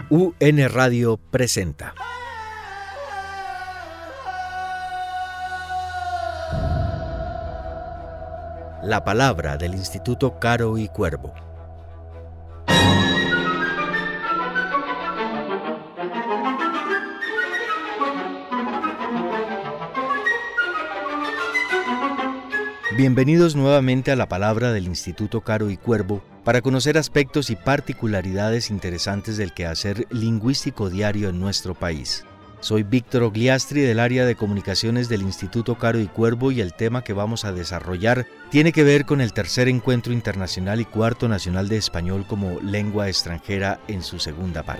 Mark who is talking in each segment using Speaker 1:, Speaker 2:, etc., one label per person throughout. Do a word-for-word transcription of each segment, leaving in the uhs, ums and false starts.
Speaker 1: U N Radio presenta La Palabra del Instituto Caro y Cuervo. Bienvenidos nuevamente a La Palabra del Instituto Caro y Cuervo para conocer aspectos y particularidades interesantes del quehacer lingüístico diario en nuestro país. Soy Víctor Ogliastri del área de comunicaciones del Instituto Caro y Cuervo y el tema que vamos a desarrollar tiene que ver con el tercer encuentro internacional y cuarto nacional de español como lengua extranjera en su segunda parte.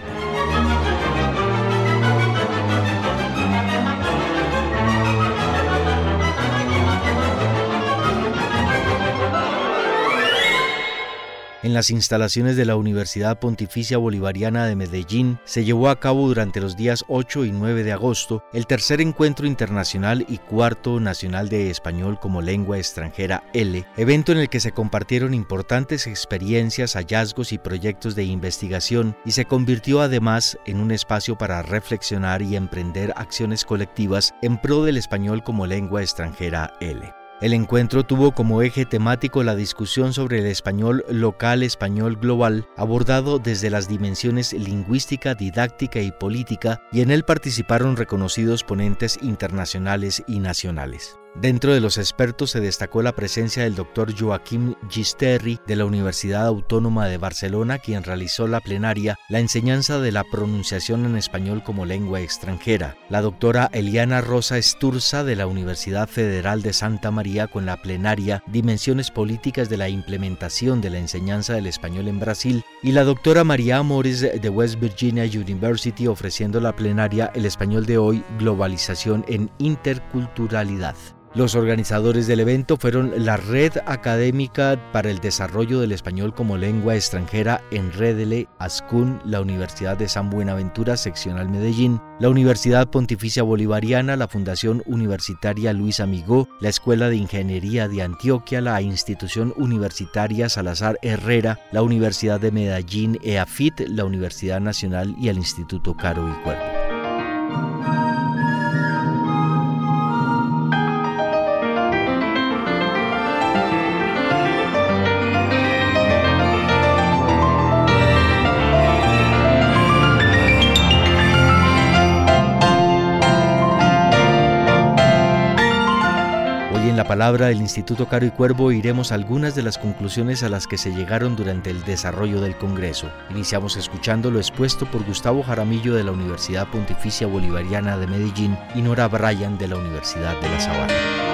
Speaker 1: En las instalaciones de la Universidad Pontificia Bolivariana de Medellín se llevó a cabo durante los días ocho y nueve de agosto el tercer encuentro internacional y cuarto nacional de español como lengua extranjera L, evento en el que se compartieron importantes experiencias, hallazgos y proyectos de investigación y se convirtió además en un espacio para reflexionar y emprender acciones colectivas en pro del español como lengua extranjera L. El encuentro tuvo como eje temático la discusión sobre el español local, español global, abordado desde las dimensiones lingüística, didáctica y política, y en él participaron reconocidos ponentes internacionales y nacionales. Dentro de los expertos se destacó la presencia del doctor Joaquim Gisterri de la Universidad Autónoma de Barcelona, quien realizó la plenaria La enseñanza de la pronunciación en español como lengua extranjera, la doctora Eliana Rosa Esturza de la Universidad Federal de Santa María con la plenaria Dimensiones políticas de la implementación de la enseñanza del español en Brasil y la doctora María Amores de West Virginia University ofreciendo la plenaria El español de hoy, globalización en interculturalidad. Los organizadores del evento fueron la Red Académica para el Desarrollo del Español como Lengua Extranjera Enredele, Ascun, la Universidad de San Buenaventura, Seccional Medellín, la Universidad Pontificia Bolivariana, la Fundación Universitaria Luis Amigó, la Escuela de Ingeniería de Antioquia, la Institución Universitaria Salazar Herrera, la Universidad de Medellín, EAFIT, la Universidad Nacional y el Instituto Caro y Cuervo. En la Palabra del Instituto Caro y Cuervo iremos a algunas de las conclusiones a las que se llegaron durante el desarrollo del Congreso. Iniciamos escuchando lo expuesto por Gustavo Jaramillo de la Universidad Pontificia Bolivariana de Medellín y Nora Bryan de la Universidad de La Sabana.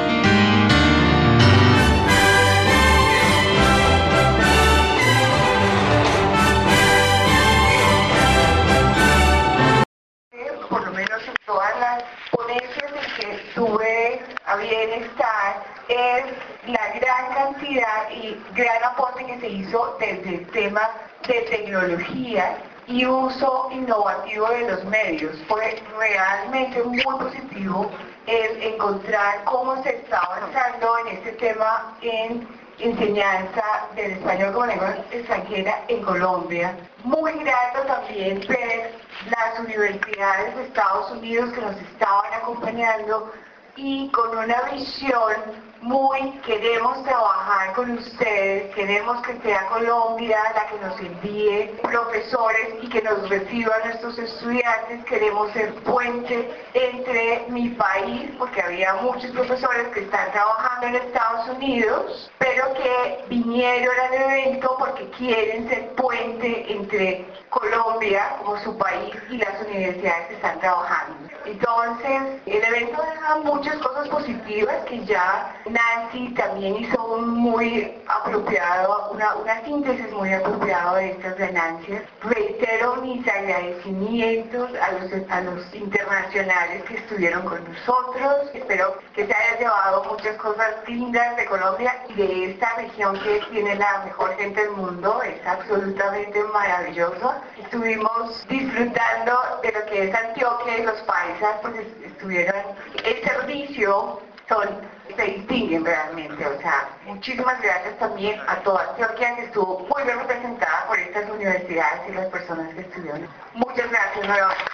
Speaker 2: Por lo menos en todas las ponencias en que tuve a bien estar, es la gran cantidad y gran aporte que se hizo desde el tema de tecnología y uso innovativo de los medios. Fue realmente muy positivo el encontrar cómo se está avanzando en este tema en enseñanza del español como lengua extranjera en Colombia. Muy grato también ver las universidades de Estados Unidos que nos estaban acompañando y con una visión muy, queremos trabajar con ustedes, queremos que sea Colombia la que nos envíe profesores y que nos reciban nuestros estudiantes, queremos ser puente entre mi país, porque había muchos profesores que están trabajando en Estados Unidos, pero que vinieron al evento porque quieren ser puente entre Colombia como su país y las universidades que están trabajando. Entonces, el evento deja muchas cosas positivas que ya Nancy también hizo un muy apropiado, una, una síntesis muy apropiada de estas ganancias. Reitero mis agradecimientos a los, a los internacionales que estuvieron con nosotros. Espero que se hayan llevado muchas cosas lindas de Colombia y de esta región que tiene la mejor gente del mundo. Es absolutamente maravilloso. Estuvimos disfrutando de lo que es Antioquia y los paisas, pues estuvieron el servicio son, se distinguen realmente. O sea, muchísimas gracias también a toda Antioquia, que estuvo muy bien representada por estas universidades y las personas que estudiaron. Muchas gracias nuevamente.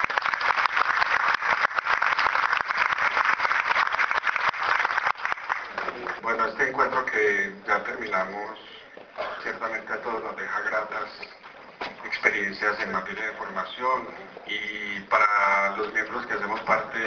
Speaker 3: Bueno, este encuentro que ya terminamos, ciertamente a todos nos deja gratas experiencias en materia de formación, y para los miembros que hacemos parte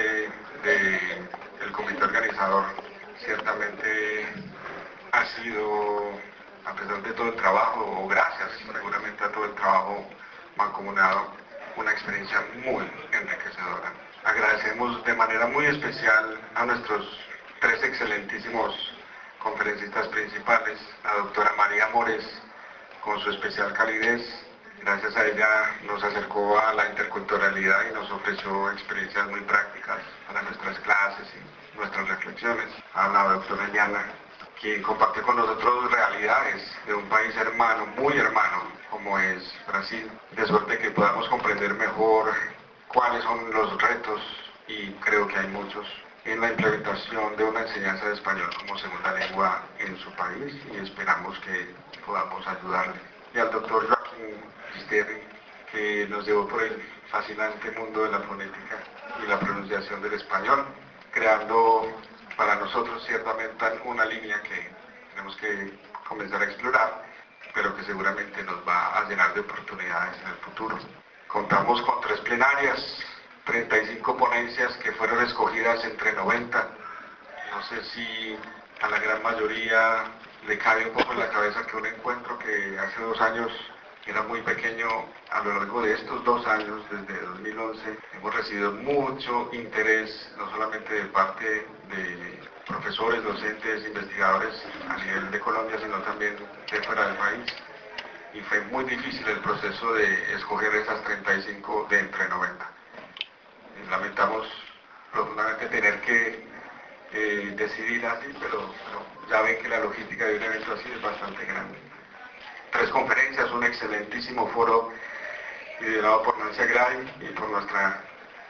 Speaker 3: de, del comité organizador, ciertamente ha sido, a pesar de todo el trabajo, o gracias seguramente a todo el trabajo mancomunado, una experiencia muy enriquecedora. Agradecemos de manera muy especial a nuestros tres excelentísimos conferencistas principales, la doctora María Mores, con su especial calidez. Gracias a ella nos acercó a la interculturalidad y nos ofreció experiencias muy prácticas para nuestras clases y nuestras reflexiones. A la doctora Llana, quien comparte con nosotros realidades de un país hermano, muy hermano, como es Brasil, de suerte que podamos comprender mejor cuáles son los retos, y creo que hay muchos, en la implementación de una enseñanza de español como segunda lengua en su país, y esperamos que podamos ayudarle. Y al doctor Joaquín Pisterri, que nos llevó por el fascinante mundo de la fonética y la pronunciación del español, creando para nosotros ciertamente una línea que tenemos que comenzar a explorar, pero que seguramente nos va a llenar de oportunidades en el futuro. Contamos con tres plenarias, treinta y cinco ponencias que fueron escogidas entre noventa. No sé si a la gran mayoría le cabe un poco en la cabeza que un encuentro que hace dos años era muy pequeño, a lo largo de estos dos años, desde dos mil once, hemos recibido mucho interés, no solamente de parte de profesores, docentes, investigadores a nivel de Colombia, sino también de fuera del país. Y fue muy difícil el proceso de escoger esas treinta y cinco de entre noventa. Lamentamos profundamente tener que eh, decidir así, pero, pero ya ven que la logística de un evento así es bastante grande. Tres conferencias, un excelentísimo foro liderado por Nancy Gray y por nuestra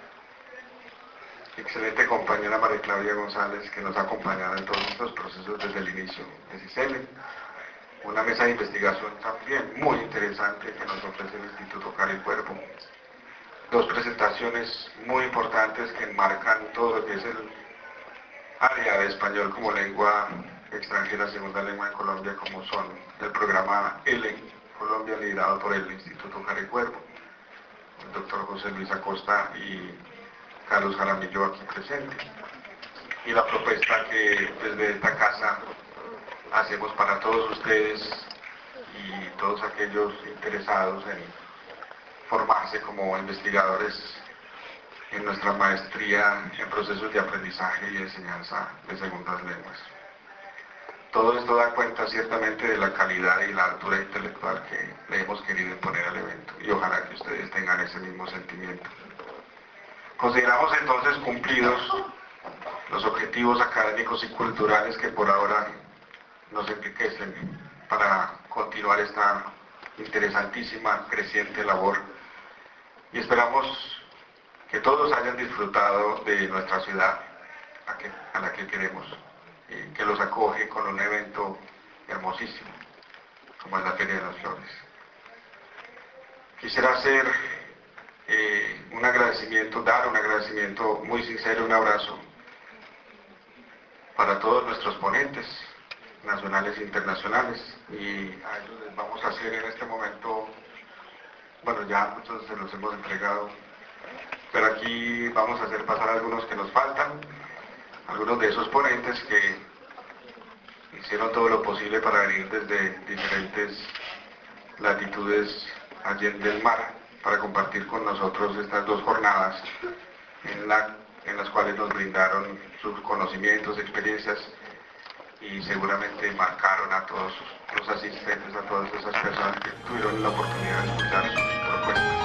Speaker 3: excelente compañera María Claudia González, que nos ha acompañado en todos estos procesos desde el inicio de CICELE. Una mesa de investigación también muy interesante que nos ofrece el Instituto Cara y Cuerpo. Dos presentaciones muy importantes que enmarcan todo lo que es el área de español como lengua extranjera, segunda lengua en Colombia, como son el programa L Colombia, liderado por el Instituto Cara y Cuerpo, el doctor José Luis Acosta y Carlos Jaramillo aquí presente, y la propuesta que desde esta casa hacemos para todos ustedes y todos aquellos interesados en formarse como investigadores en nuestra maestría en procesos de aprendizaje y enseñanza de segundas lenguas. Todo esto da cuenta ciertamente de la calidad y la altura intelectual que le hemos querido imponer al evento, y ojalá que ustedes tengan ese mismo sentimiento. Consideramos entonces cumplidos los objetivos académicos y culturales que por ahora nos enriquecen para continuar esta interesantísima, creciente labor, y esperamos que todos hayan disfrutado de nuestra ciudad a, que, a la que queremos, y que los acoge con un evento hermosísimo como es la Feria de las Flores. Quisiera hacer eh, un agradecimiento, dar un agradecimiento muy sincero, un abrazo para todos nuestros ponentes nacionales e internacionales, y a ellos les vamos a hacer en este momento, bueno, ya muchos se los hemos entregado, pero aquí vamos a hacer pasar algunos que nos faltan, algunos de esos ponentes que hicieron todo lo posible para venir desde diferentes latitudes allende el mar para compartir con nosotros estas dos jornadas en, la, en las cuales nos brindaron sus conocimientos, experiencias, y seguramente marcaron a todos los asistentes, a todas esas personas que tuvieron la oportunidad de escuchar sus propuestas.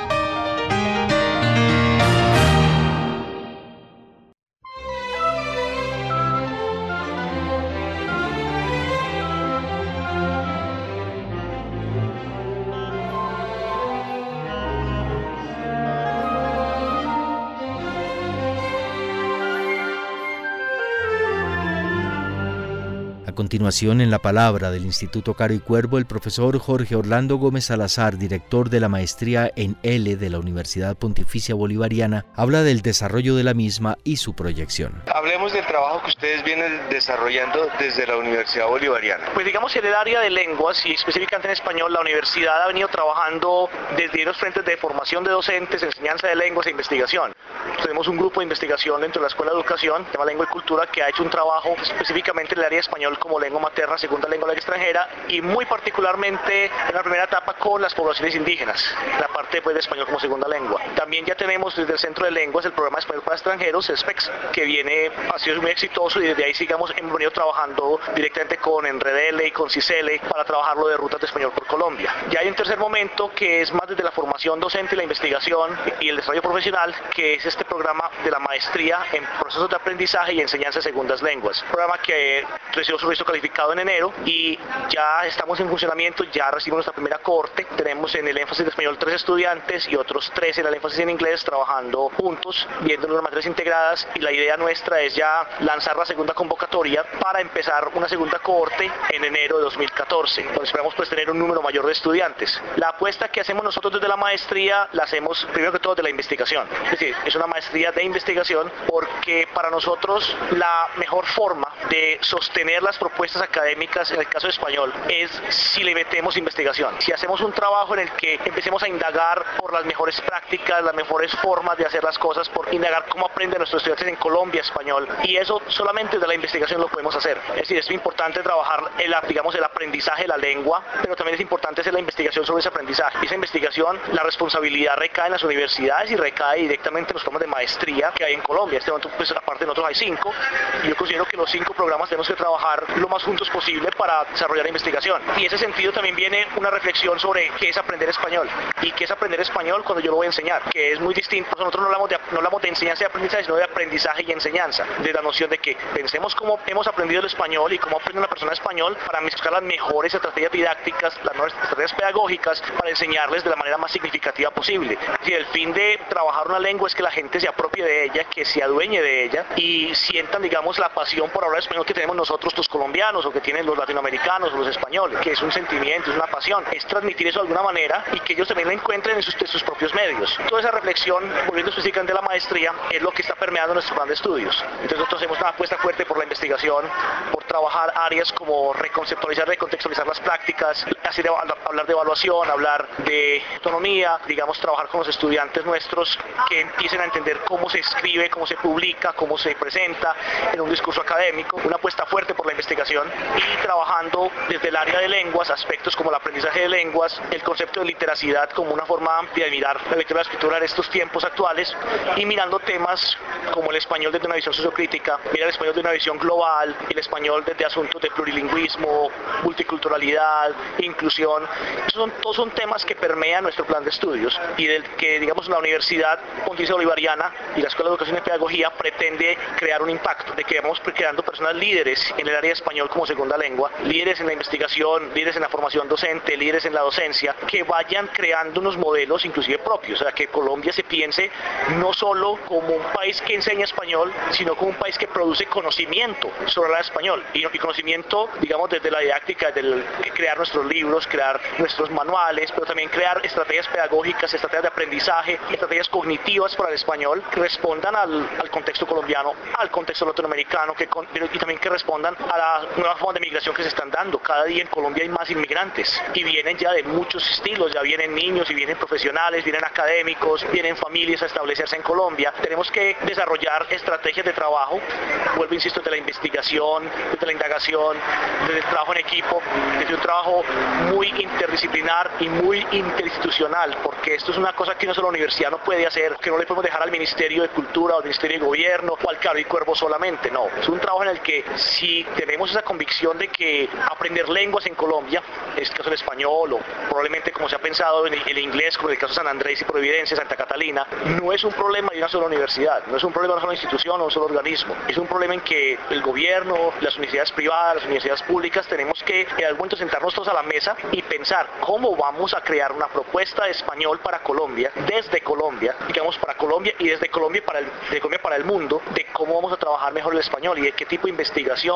Speaker 1: continuación, en la palabra del Instituto Caro y Cuervo, el profesor Jorge Orlando Gómez Salazar, director de la maestría en L de la Universidad Pontificia Bolivariana, habla del desarrollo de la misma y su proyección.
Speaker 4: Hablemos del trabajo que ustedes vienen desarrollando desde la Universidad Bolivariana.
Speaker 5: Pues digamos, en el área de lenguas y específicamente en español, la universidad ha venido trabajando desde los frentes de formación de docentes, enseñanza de lenguas e investigación. Tenemos un grupo de investigación dentro de la Escuela de Educación, que se llama Lengua y Cultura, que ha hecho un trabajo específicamente en el área de español como lengua materna, segunda lengua extranjera, y muy particularmente en la primera etapa con las poblaciones indígenas, la parte pues, de español como segunda lengua. También ya tenemos desde el Centro de Lenguas el programa Español para Extranjeros, el S P E X, que viene, ha sido muy exitoso, y desde ahí sigamos, hemos venido trabajando directamente con Enredele y con CICELE para trabajarlo de rutas de español por Colombia. Ya hay un tercer momento que es más desde la formación docente y la investigación y el desarrollo profesional, que es este programa de la maestría en procesos de aprendizaje y enseñanza de segundas lenguas. Un programa que recibió su registro calificado en enero y ya estamos en funcionamiento, ya recibimos nuestra primera cohorte. Tenemos en el énfasis de español tres estudiantes y otros tres en el énfasis en inglés trabajando juntos, viendo unas materias integradas, y la idea nuestra es ya lanzar la segunda convocatoria para empezar una segunda cohorte en enero de dos mil catorce, donde esperamos pues tener un número mayor de estudiantes. La apuesta que hacemos nosotros desde la maestría la hacemos primero que todo de la investigación, es decir, es una maestría de investigación porque para nosotros la mejor forma de sostener las propuestas académicas en el caso de español es si le metemos investigación, si hacemos un trabajo en el que empecemos a indagar por las mejores prácticas, las mejores formas de hacer las cosas, por indagar cómo aprenden nuestros estudiantes en Colombia español, y eso solamente de la investigación lo podemos hacer. Es decir, es importante trabajar el, digamos, el aprendizaje de la lengua, pero también es importante hacer la investigación sobre ese aprendizaje. Y esa investigación, la responsabilidad recae en las universidades y recae directamente en los programas de maestría que hay en Colombia. Este momento, pues aparte de nosotros hay cinco, y yo considero que los cinco programas tenemos que trabajar lo más juntos posible para desarrollar investigación. Y en ese sentido también viene una reflexión sobre qué es aprender español y qué es aprender español cuando yo lo voy a enseñar, que es muy distinto. Nosotros no hablamos de, no hablamos de enseñanza y aprendizaje, sino de aprendizaje y enseñanza, de la noción de que pensemos cómo hemos aprendido el español y cómo aprende una persona español para buscar las mejores estrategias didácticas, las mejores estrategias pedagógicas para enseñarles de la manera más significativa posible. Y el fin de trabajar una lengua es que la gente se apropie de ella, que se adueñe de ella y sientan, digamos, la pasión por hablar español que tenemos nosotros los colombianos o que tienen los latinoamericanos o los españoles, que es un sentimiento, es una pasión, es transmitir eso de alguna manera y que ellos también lo encuentren en sus, en sus propios medios. Toda esa reflexión, volviendo específicamente a la maestría, es lo que está permeando nuestro plan de estudios. Entonces nosotros hacemos una apuesta fuerte por la investigación, por trabajar áreas como reconceptualizar, recontextualizar las prácticas, hacer, hablar de evaluación, hablar de autonomía, digamos, trabajar con los estudiantes nuestros que empiecen a entender cómo se escribe, cómo se publica, cómo se presenta en un discurso académico, una apuesta fuerte por la investigación y trabajando desde el área de lenguas, aspectos como el aprendizaje de lenguas, el concepto de literacidad como una forma amplia de mirar la lectura y la escritura en estos tiempos actuales y mirando temas como el español desde una visión sociocrítica, mirar el español desde una visión global, el español desde asuntos de plurilingüismo, multiculturalidad, inclusión. Esos son, todos son temas que permean nuestro plan de estudios y del que, digamos, la Universidad Pontificia Bolivariana y la Escuela de Educación y Pedagogía pretende crear un impacto, de que vamos creando personas líderes en el área de español como segunda lengua, líderes en la investigación, líderes en la formación docente, líderes en la docencia, que vayan creando unos modelos inclusive propios, o sea, que Colombia se piense no solo como un país que enseña español, sino como un país que produce conocimiento sobre el español y, y conocimiento, digamos, desde la didáctica, del crear nuestros libros, crear nuestros manuales, pero también crear estrategias pedagógicas, estrategias de aprendizaje, estrategias cognitivas para el español que respondan al, al contexto colombiano, al contexto latinoamericano, que, y también que respondan a las nuevas formas de migración que se están dando. Cada día en Colombia hay más inmigrantes y vienen ya de muchos estilos, ya vienen niños y vienen profesionales, vienen académicos, vienen familias a establecerse en Colombia. Tenemos que desarrollar estrategias de trabajo, vuelvo insisto, de la investigación, de la indagación, del trabajo en equipo, desde un trabajo muy interdisciplinar y muy interinstitucional, porque esto es una cosa que no solo la universidad no puede hacer, que no le podemos dejar al Ministerio de Cultura o al Ministerio de Gobierno o al Caro y Cuervo solamente, no. Es un trabajo en el que si tenemos esa convicción de que aprender lenguas en Colombia, en este caso el español o probablemente como se ha pensado en el, el inglés, como en el caso de San Andrés y Providencia, Santa Catalina, no es un problema de una sola universidad, no es un problema de una sola institución o un solo organismo, es un problema en que el gobierno, las universidades privadas, las universidades públicas tenemos que en algún momento sentarnos todos a la mesa y pensar cómo vamos a crear una propuesta de español para Colombia, desde Colombia, digamos para Colombia y desde Colombia para el, de Colombia para el mundo, de cómo vamos a trabajar mejor el español y de qué tipo de investigación, qué tipo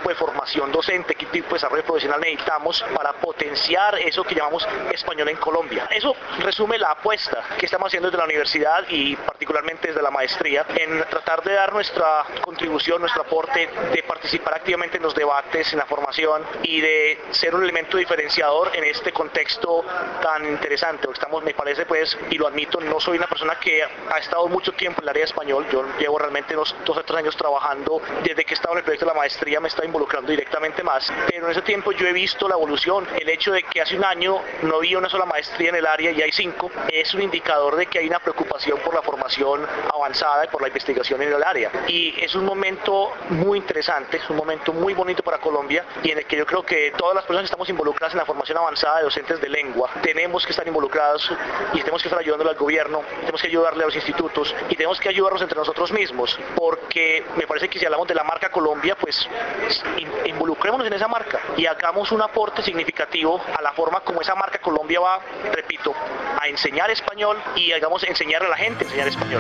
Speaker 5: tipo de formación docente, qué tipo de desarrollo profesional necesitamos para potenciar eso que llamamos español en Colombia. Eso resume la apuesta que estamos haciendo desde la universidad y particularmente desde la maestría en tratar de dar nuestra contribución, nuestro aporte, de participar activamente en los debates, en la formación y de ser un elemento diferenciador en este contexto tan interesante. Estamos, me parece, pues, y lo admito, no soy una persona que ha estado mucho tiempo en el área de español. Yo llevo realmente unos dos o tres años trabajando. Desde que he estado en el proyecto de la maestría me está involucrando directamente más. Pero en ese tiempo yo he visto la evolución. El hecho de que hace un año no había una sola maestría en el área y hay cinco es un indicador de que hay una preocupación por la formación avanzada y por la investigación en el área. Y es un momento muy interesante, es un momento muy bonito para Colombia y en el que yo creo que todas las personas que estamos involucradas en la formación avanzada de docentes de lengua tenemos que estar involucrados y tenemos que estar ayudando al gobierno, tenemos que ayudarle a los institutos y tenemos que ayudarnos entre nosotros mismos, porque me parece que si hablamos de la marca Colombia, pues involucrémonos en esa marca y hagamos un aporte significativo a la forma como esa marca Colombia va, repito, a enseñar español y hagamos enseñar a la gente a enseñar español.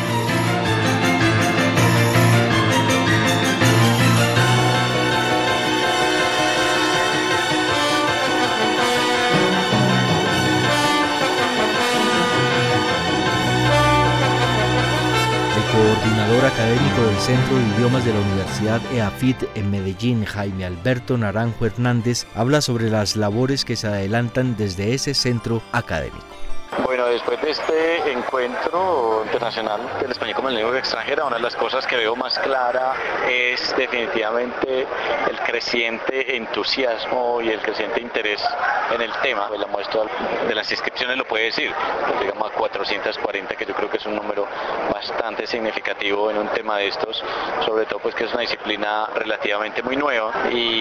Speaker 1: Coordinador académico del Centro de Idiomas de la Universidad E A F I T en Medellín, Jaime Alberto Naranjo Hernández, habla sobre las labores que se adelantan desde ese centro académico.
Speaker 6: Bueno, después de este encuentro internacional del español como lengua extranjera, una de las cosas que veo más clara es definitivamente el creciente entusiasmo y el creciente interés en el tema. La muestra de las inscripciones lo puede decir, pues digamos a cuatrocientas cuarenta, que yo creo que es un número bastante significativo en un tema de estos, sobre todo pues que es una disciplina relativamente muy nueva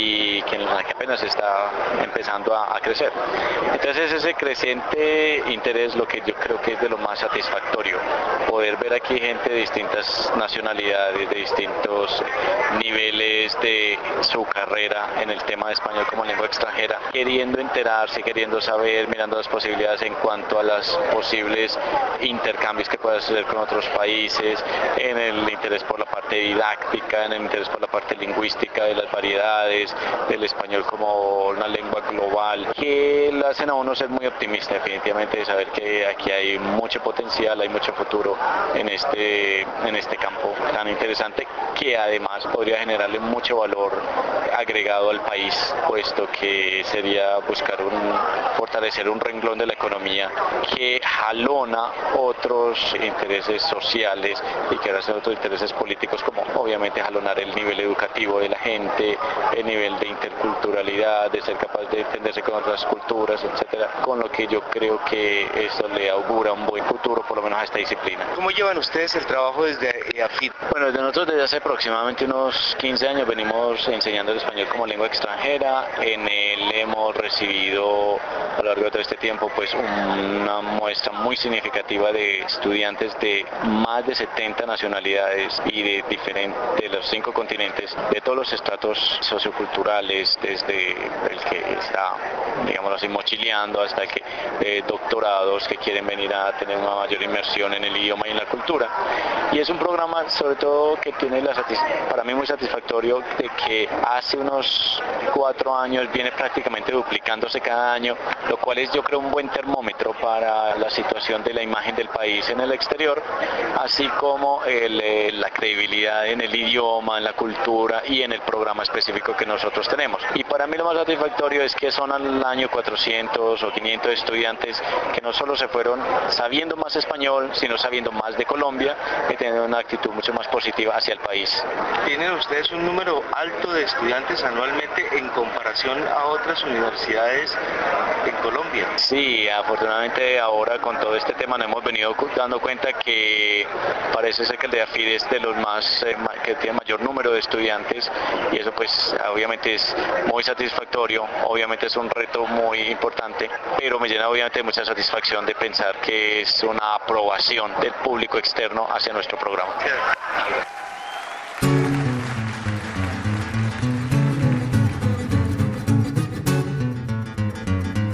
Speaker 6: y que, que apenas está empezando a, a crecer. Entonces ese creciente interés es lo que yo creo que es de lo más satisfactorio, poder ver aquí gente de distintas nacionalidades, de distintos niveles de su carrera en el tema de español como lengua extranjera, queriendo enterarse, queriendo saber, mirando las posibilidades en cuanto a los posibles intercambios que pueda suceder con otros países, en el interés por la parte didáctica, en el interés por la parte lingüística de las variedades, del español como una lengua global, que lo hacen a uno ser muy optimista definitivamente de saber que aquí hay mucho potencial, hay mucho futuro en este, en este campo tan interesante, que además podría generarle mucho valor agregado al país, puesto que sería buscar un, fortalecer un renglón de la economía que jalona otros intereses sociales y que ahora son otros intereses políticos, como obviamente jalonar el nivel educativo de la gente, el nivel de interculturalidad, de ser capaz de entenderse con otras culturas, etcétera, con lo que yo creo que eso le augura un buen futuro, por lo menos a esta disciplina.
Speaker 4: ¿Cómo llevan ustedes el trabajo desde E A F I T?
Speaker 6: Bueno, desde nosotros desde hace aproximadamente unos quince años venimos enseñando el español como lengua extranjera. En él hemos recibido a lo largo de todo este tiempo pues una muestra muy significativa de estudiantes de más de setenta nacionalidades y de diferentes, de los cinco continentes, de todos los estratos socioculturales, desde el que está, digamos así, mochileando hasta el que eh, doctorados que quieren venir a tener una mayor inmersión en el idioma y en la cultura. Y es un programa sobre todo que tiene la para mí muy satisfactorio, de que hace unos cuatro años viene prácticamente duplicándose cada año, lo cual es yo creo un buen termómetro para la situación de la imagen del país en el exterior, así como el, eh, la credibilidad en el idioma, en la cultura y en el programa específico que nosotros tenemos. Y para mí lo más satisfactorio es que son al año cuatrocientos o quinientos estudiantes que no solo se fueron sabiendo más español, sino sabiendo más de Colombia y teniendo una actitud mucho más positiva hacia el país.
Speaker 4: ¿Tienen ustedes un número alto de estudiantes anualmente en comparación a otras universidades en Colombia?
Speaker 6: Sí, afortunadamente ahora con todo este tema nos hemos venido dando cuenta que parece ser que el de E A F I T es de los más eh, que tiene mayor número de estudiantes, y eso pues obviamente es muy satisfactorio, obviamente es un reto muy importante, pero me llena obviamente de mucha satisfacción de pensar que es una aprobación del público externo hacia nuestro programa.
Speaker 1: Y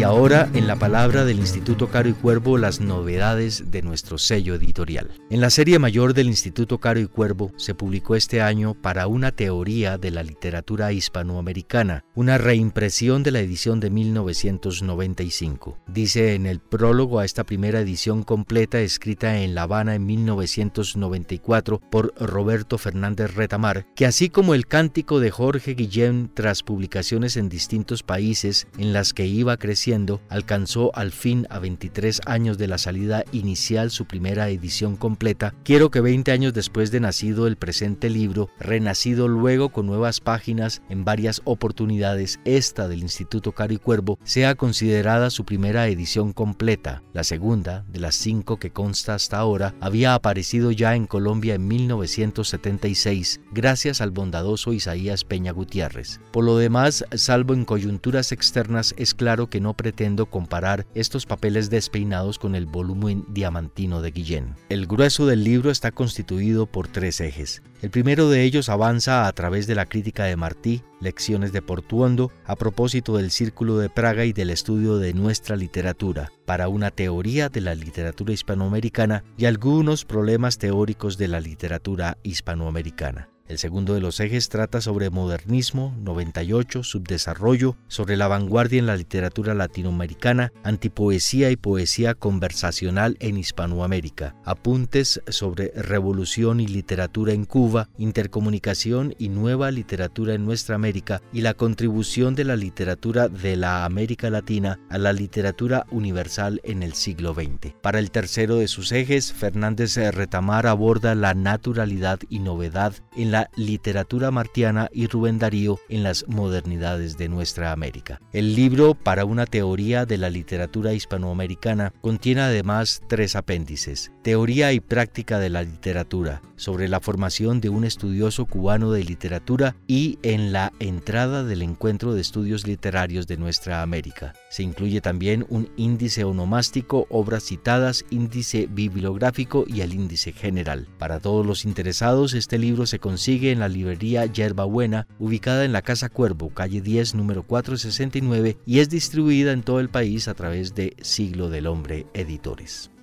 Speaker 1: Y ahora, en la palabra del Instituto Caro y Cuervo, las novedades de nuestro sello editorial. En la serie mayor del Instituto Caro y Cuervo se publicó este año Para una teoría de la literatura hispanoamericana, una reimpresión de la edición de mil novecientos noventa y cinco. Dice en el prólogo a esta primera edición completa, escrita en La Habana en mil novecientos noventa y cuatro por Roberto Fernández Retamar, que así como el cántico de Jorge Guillén tras publicaciones en distintos países en las que iba creciendo, alcanzó al fin, a veintitrés años de la salida inicial, su primera edición completa. Quiero que veinte años después de nacido el presente libro, renacido luego con nuevas páginas en varias oportunidades, esta del Instituto Caro y Cuervo, sea considerada su primera edición completa. La segunda, de las cinco que consta hasta ahora, había aparecido ya en Colombia en mil novecientos setenta y seis, gracias al bondadoso Isaías Peña Gutiérrez. Por lo demás, salvo en coyunturas externas, es claro que no pretendo comparar estos papeles despeinados con el volumen diamantino de Guillén. El grueso del libro está constituido por tres ejes. El primero de ellos avanza a través de la crítica de Martí, lecciones de Portuondo, a propósito del Círculo de Praga y del estudio de nuestra literatura, para una teoría de la literatura hispanoamericana y algunos problemas teóricos de la literatura hispanoamericana. El segundo de los ejes trata sobre modernismo, noventa y ocho, subdesarrollo, sobre la vanguardia en la literatura latinoamericana, antipoesía y poesía conversacional en Hispanoamérica, apuntes sobre revolución y literatura en Cuba, intercomunicación y nueva literatura en nuestra América y la contribución de la literatura de la América Latina a la literatura universal en el siglo veinte. Para el tercero de sus ejes, Fernández Retamar aborda la naturalidad y novedad en la literatura martiana y Rubén Darío en las modernidades de nuestra América. El libro Para una teoría de la literatura hispanoamericana contiene además tres apéndices: Teoría y práctica de la literatura, sobre la formación de un estudioso cubano de literatura y en la entrada del encuentro de estudios literarios de nuestra América. Se incluye también un índice onomástico, obras citadas, índice bibliográfico y el índice general. Para todos los interesados, este libro se consigue en la librería Yerba Buena, ubicada en la Casa Cuervo, calle diez, número cuatrocientos sesenta y nueve, y es distribuida en todo el país a través de Siglo del Hombre Editores.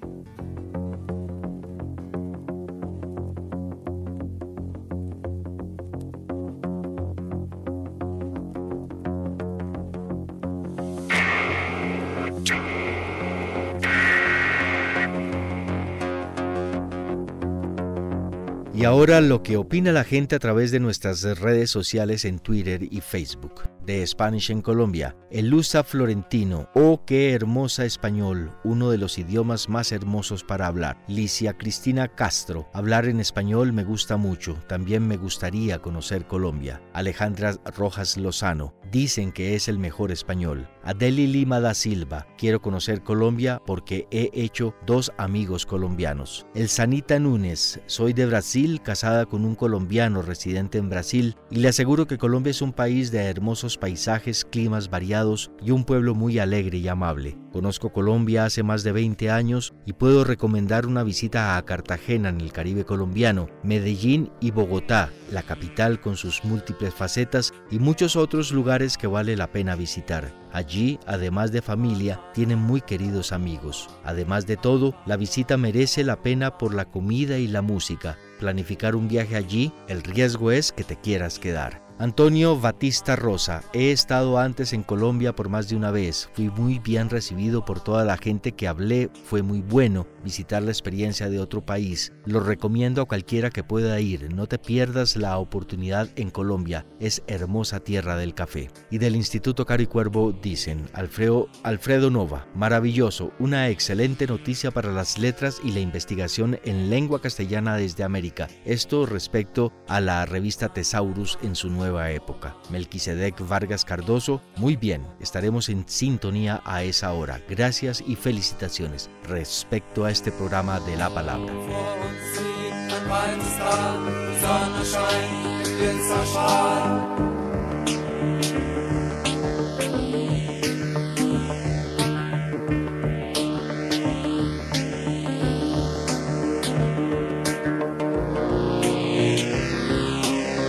Speaker 1: Y ahora lo que opina la gente a través de nuestras redes sociales en Twitter y Facebook. De Spanish en Colombia, Elusa Florentino: oh, qué hermosa español, uno de los idiomas más hermosos para hablar. Licia Cristina Castro: hablar en español me gusta mucho, también me gustaría conocer Colombia. Alejandra Rojas Lozano: dicen que es el mejor español. Adeli Lima da Silva: quiero conocer Colombia porque he hecho dos amigos colombianos. Elsanita Núñez: soy de Brasil, casada con un colombiano residente en Brasil, y le aseguro que Colombia es un país de hermosos paisajes, climas variados y un pueblo muy alegre y amable. Conozco Colombia hace más de veinte años y puedo recomendar una visita a Cartagena en el Caribe colombiano, Medellín y Bogotá, la capital con sus múltiples facetas, y muchos otros lugares que vale la pena visitar. Allí, además de familia, tienen muy queridos amigos. Además de todo, la visita merece la pena por la comida y la música. Planificar un viaje allí, el riesgo es que te quieras quedar. Antonio Batista Rosa: he estado antes en Colombia por más de una vez, fui muy bien recibido por toda la gente que hablé, fue muy bueno visitar la experiencia de otro país, lo recomiendo a cualquiera que pueda ir, no te pierdas la oportunidad en Colombia, es hermosa tierra del café. Y del Instituto Caro y Cuervo dicen: Alfredo, Alfredo Nova: maravilloso, una excelente noticia para las letras y la investigación en lengua castellana desde América, esto respecto a la revista Thesaurus en su nueva época. Melquisedec Vargas Cardoso: muy bien, estaremos en sintonía a esa hora. Gracias y felicitaciones respecto a este programa de la palabra.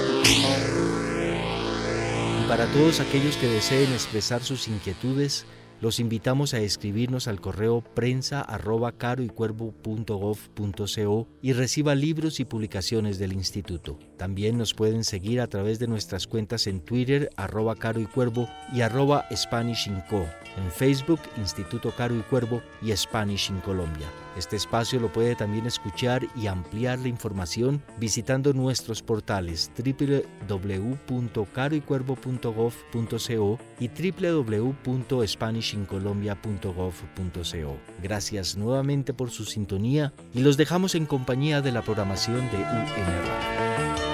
Speaker 1: Para todos aquellos que deseen expresar sus inquietudes, los invitamos a escribirnos al correo prensa arroba caroycuervo punto gov punto co y reciba libros y publicaciones del Instituto. También nos pueden seguir a través de nuestras cuentas en Twitter, arroba caroycuervo y arroba Spanish in Co, en Facebook, Instituto Caro y Cuervo y Spanish in Colombia. Este espacio lo puede también escuchar y ampliar la información visitando nuestros portales doble u doble u doble u punto caroycuervo punto gov punto co y doble u doble u doble u punto spanish in colombia punto gov punto co. Gracias nuevamente por su sintonía y los dejamos en compañía de la programación de U N Radio.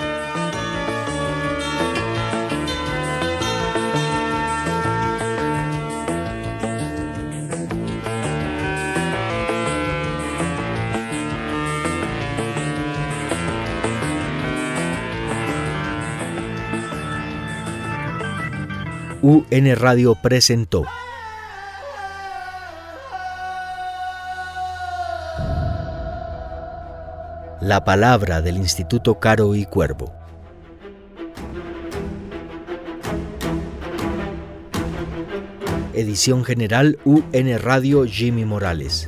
Speaker 1: U N Radio presentó La palabra del Instituto Caro y Cuervo. Edición general U N Radio Jimmy Morales.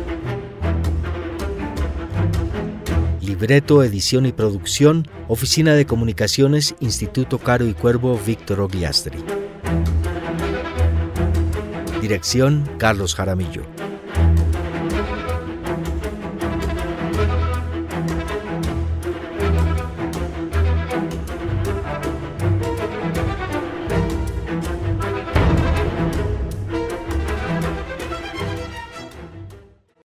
Speaker 1: Libreto, edición y producción, Oficina de Comunicaciones, Instituto Caro y Cuervo, Víctor Ogliastri. Dirección, Carlos Jaramillo.